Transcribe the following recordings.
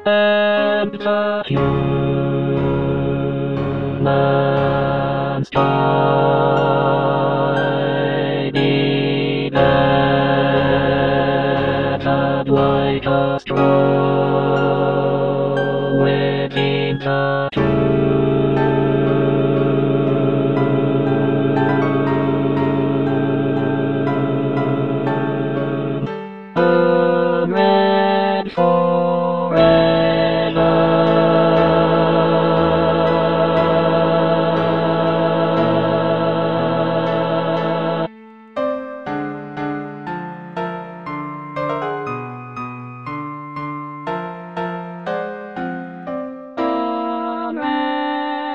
and the humans tiny that like a straw within the tomb. Unread forever. Unread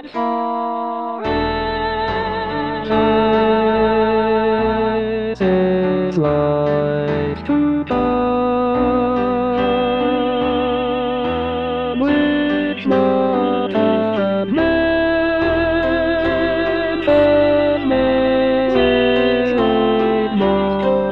forever. This is life to come, which not have meant but made more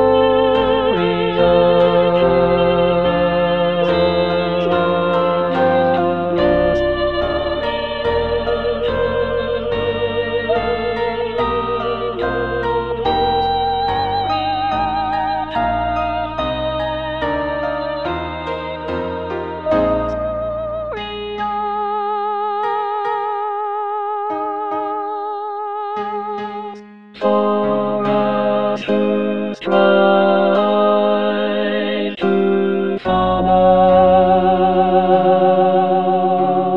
for us who strive to follow.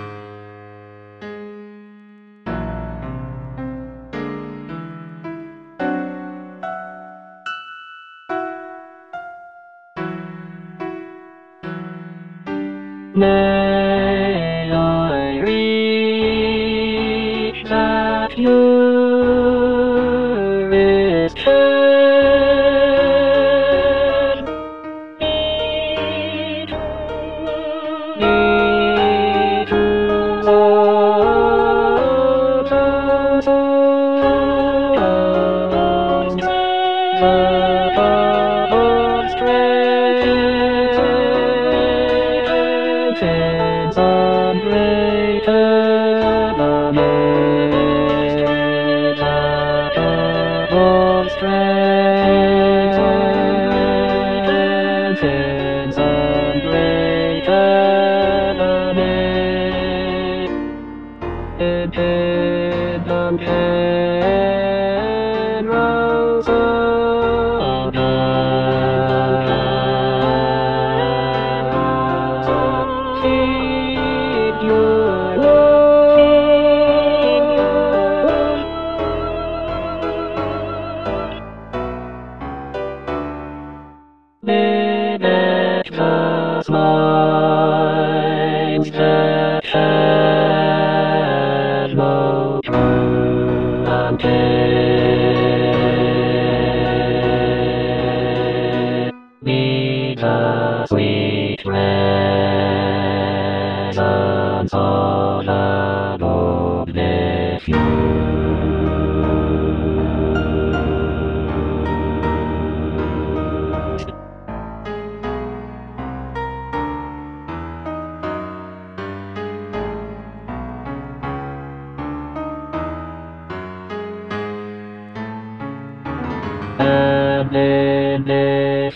May I reach that purest head, me to love and sound, the path of strength in some great element, the path of strength in some great element, in hidden perils of night. Feed your love, benedictus minds that had no true intent. Be the sweet presence of the Lord with you. And in the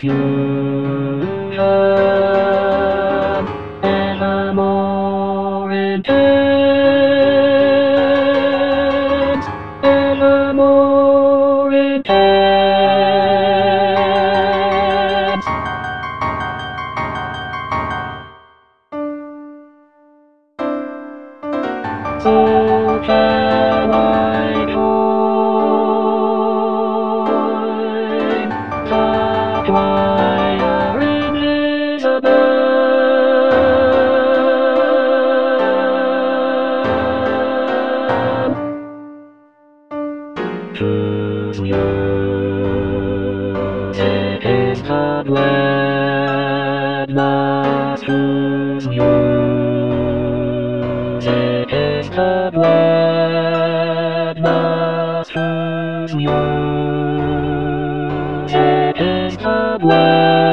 fusion, ever more intense, ever more intense. So can I join the choir Elizabeth. Choose you, it is the gladness. Choose you, it is the gladness. Choose you, it is the gladness.